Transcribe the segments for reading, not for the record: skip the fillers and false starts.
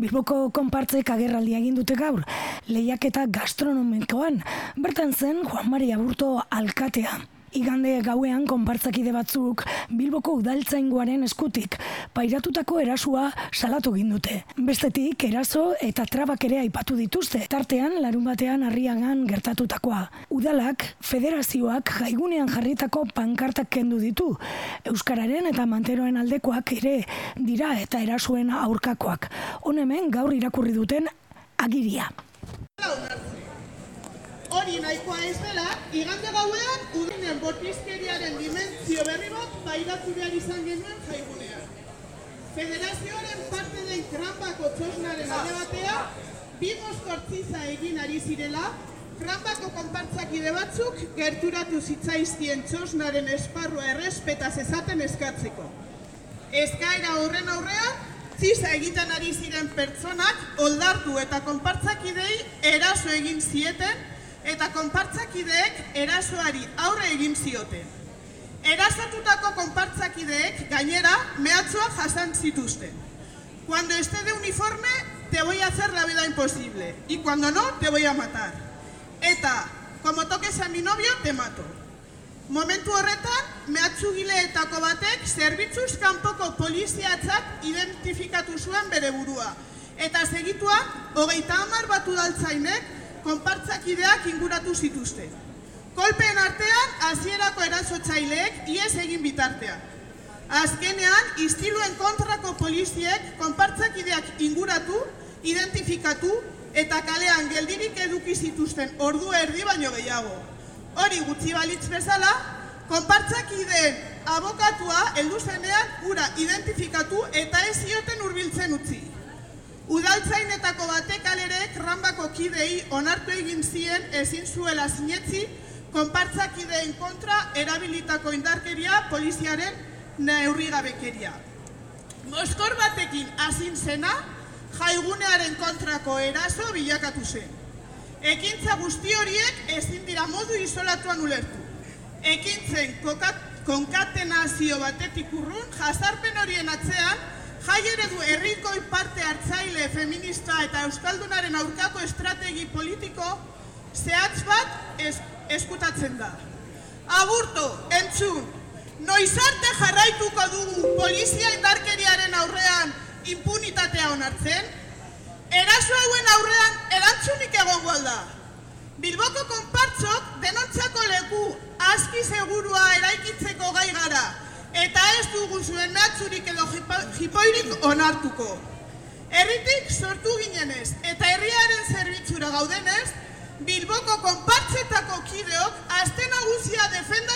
Bilboko konpartzek agerraldia egin dute gaur, lehiaketa gastronomikoan, bertan zen Juan Mari Aburto alkatea. Igande gauean konpartzakide batzuk Bilboko udaltzaingoaren eskutik pairatutako erasua salatu egin dute. Bestetik, eraso eta trabak ere aipatu dituzte, tartean larunbatean Arriagan gertatutakoa. Udalak, federazioak jaigunean jarritako pankartak kendu ditu. Euskararen eta manteroen aldekoak ere dira eta erasoen aurkakoak. Hemen gaur irakurri duten agiria. Hori nahikoa ez dela, igande gauean udinen bortizkeriaren dimentsio berri bat pairatu behar izan genuen jaigunean. Federazioaren parte den Kranbako txosnaren alde batea, bi mozkortziza egin ari zirela, Kranbako konpartzakide batzuk gerturatu zitzaizkien txosnaren esparrua errespetaz ezaten eskatzeko. Eskaera horren aurrean, ziza egiten ari ziren pertsonak oldartu eta konpartzakidei eraso egin zieten, eta konpartzakideek erasoari aurre egin zioten. Erasotutako konpartzakideek gainera mehatxuak jasan zituzten. Cuando esté de uniforme, te voy a hacer la vida imposible, y cuando no, te voy a matar. Eta, como toques a mi novio, te mato. Momentu horretan, mehatxugileetako batek zerbitzuz kanpoko poliziatzat identifikatu zuen bere burua. Eta segituan, 30 bat udaltzainek konpartzakideak inguratu zituzten. Kolpeen artean, hasierako erasotzaileek ihes egin bitartean. Azkenean, istiluen kontrako poliziek konpartzakideak inguratu, identifikatu eta kalean geldirik eduki zituzten ordu erdi baino gehiago. Hori gutxi balitz bezala, konpartzakideen abokatua heldu zenean ura identifikatu eta ez zioten hurbiltzen utzi. Udaltzainetako batek alere Kranbako kidei onartu egin zien ezin zuela sinetzi konpartzakideen kontra erabilitako indarkeria poliziaren neurrigabekeria. Mozkor batekin hazin zena, jaigunearen kontrako eraso bilakatu zen. Ekintza guzti horiek ezin dira modu isolatuan ulertu. Ekintzen konkatenazio batetik urrun, jazarpen horien atzean, jai eredu herrikoi parte hartzaile feminista eta euskaldunaren aurkako estrategi politiko zehatz bat eskutatzen da. Aburto, entzun, noiz arte jarraituko dugu polizia indarkeriaren aurrean impunitatea onartzen? Eraso hauen aurrean erantzunik egongo alda. Bilboko konpartzok denontzako leku aski segurua eraikitzeko gai gara, eta ez dugu zuen mehatxurik edo jipoirik onartuko. Herritik sortu ginenez eta herriaren zerbitzura gaudenez, Bilboko konpartzetako kideok aste nagusia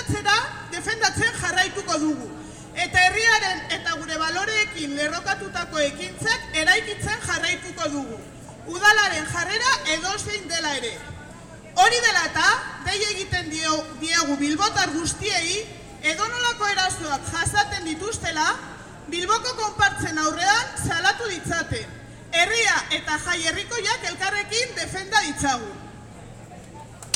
defendatzen jarraituko dugu. Eta herriaren eta gure baloreekin lerrokatutako ekintzak eraikitzen jarraituko dugu. Udalaren jarrera edozein dela ere. Hori dela eta, dei egiten diegu bilbotar guztiei, edonolako erasoak jasaten dituztela, Bilboko konpartzen aurrean salatu ditzaten. Herria eta jai herrikoiak elkarrekin defenda ditzagun.